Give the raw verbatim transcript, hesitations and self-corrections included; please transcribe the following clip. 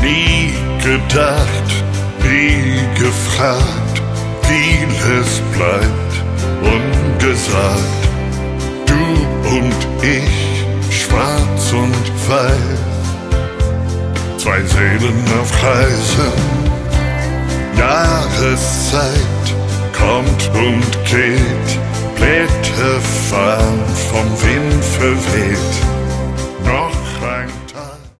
Nie gedacht, nie gefragt, vieles bleibt ungesagt. Du und ich, schwarz und weiß, zwei Seelen auf Reise. Jahreszeit kommt und geht, Blätter fallen vom Wind verweht. Noch